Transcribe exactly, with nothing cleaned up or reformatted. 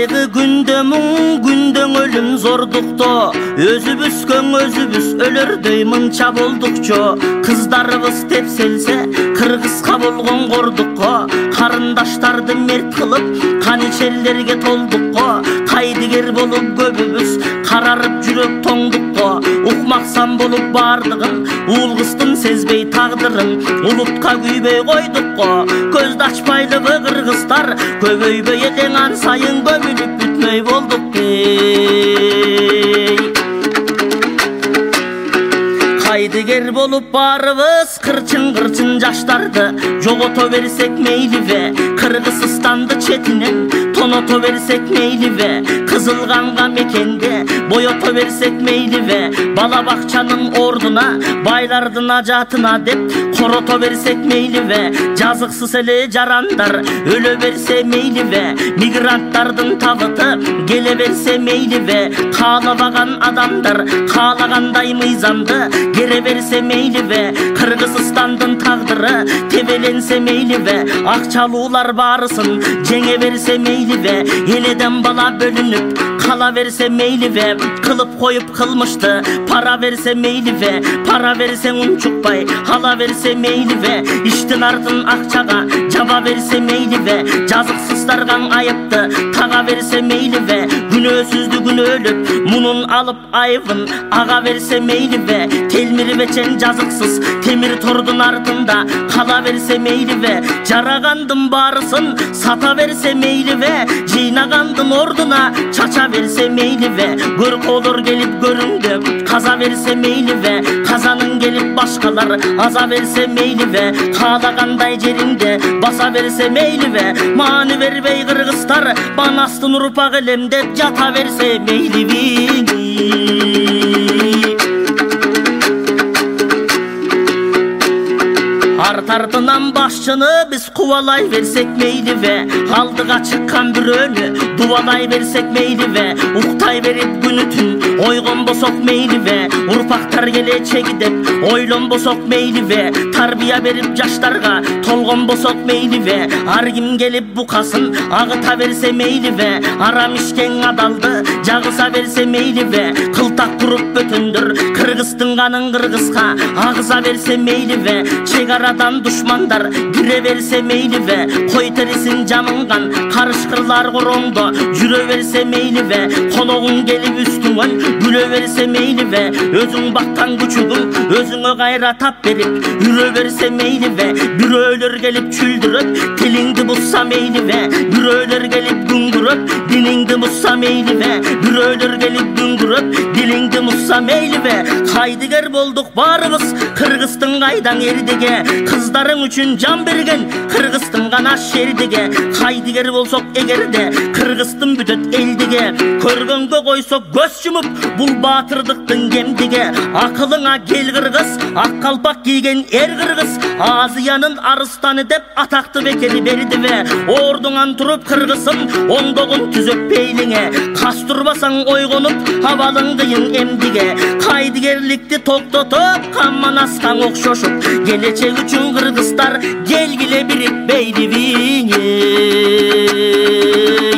Кайгы күндө мұң, күндөн өлүм зордукто. Өзүбүз көң өзүбүз өлөрдөй мынча болдукчу. Кыздарыбыз тепселсе, кыргызга болгон кордукко. Карындаштарды мерт кылып, каничерлерге толдукко. Кайдыгер болуп көбүбүз, карарып жүрөк тоңдукко. Укмаксан болуп бардыгын, улгустун сезбей тагдырын. Улутка күйбөй койдукко. Көздү ачпайлыбы кыргыздар, көбөйбөй элең ан сайын көмүлүп бүтмөй болдук ей. Кайдыгер болуп барыбыз, кырчын-кырчын жаштарды жогото берсек мейлибе. Кыргызстанды четинен тоното берсек мейлибе. Кызылганга мекенде бойото берсек мейлибе. Бала бакчанын ордуна, байлардын ажатына деп корото берсек мейлибе. Жазыксыз эле жарандар өлө берсе мейлибе. Мигранттардын табыты келе берсе мейлибе. Каалабаган адамдар каалагандай мыйзамды кере берсе мейлибе. Кыргызстандын тагдыры тебеленсе мейлибе. Акчалуулар баарысын жеңе берсе мейлибе. Эледен бала бөлүнүп кала берсе мейлибе. Кылып коюп кылмышты пара берсе мейлибе. Пара берсең унчукпай ала берсе мейлибе. Иштин артын акчага жаба берсе мейлибе. Жазыксыздарга айыпты тага берсе мейлибе. Күнөөсүздү күнөөлөп мунун алып айыбын ага берсе мейлибе. Телмири бечен жазыксыз темир тордун артында кала берсе мейлибе. Жарагандын баарысын сата берсе мейлибе. Жыйнагандын ордуна чача берсе мейлибе. Көркөлөр келип көрүндө каза берсе мейлибе. Казанын келип башкалар аза берсе мейлибе. Каалагандай жеринде баса берсе мейлибе. Маани бербей кыргыздар банастын урпак элем деп жата берсе мейлиби. Арт артынан башчыны биз кубалай берсек мейлибе. Алдыга чыккан бирөөнү дубалай берсек мейлибе. Уктай берип күнү түн ойгонбосок мейлибе. Урпактар келечеги деп ойлонбосок мейлибе. Тарбия берип жаштарга толгонбосок мейлибе. Ар ким келип букасын агыта берсе мейлибе. Арам ишкен адалды жагыса берсе мейлибе. Кылтак туруп бөтөндөр кыргыздын канын кыргызга агыза берсе мейлибе. Чегарадан душмандар кире берсе мейлибе. Кой терисин жамынган карышкырлар короңдо жүрө берсе мейлибе. Кологуң келип үстүңөн күлө берсе мейлибе. Өзүң баккан күчүгүң өзүңө кайра тап берип үрө берсе мейлибе. Бирөөлөр келип чүлдүрөп тилиңди бузса мейлибе. Бирөөлөр келип күңгүрөп диниңди бузса мейлибе. Бирөөлөр келип күңгүрөп дилиңди музса мейлибе. Кайдыгер болдук баарыбыз, Кыргыздын кайдан эрдиге. Кыздарың үчүн жан берген Кыргыздын гана шердиге. Кайдыгер болсок эгерде Кыргыздын бүтөт элдиге. Көргөнгө койсок көз жумуп бул баатырдыктын кемдиге. Акылыңа кел кыргыз, ак калпак кийген эр кыргыз. Азиянын арыстаны деп атакты бекери бердибе. Ордуңан туруп кыргызым оңдогун түзөп пейлиңе. Кас турбасаң ойгонуп абалың кыйын эмдиге. Кайдыгерликти токтотуп каман аскан окшошуп келечек үчүн кыргыздар келгиле бирип бейдибиңе.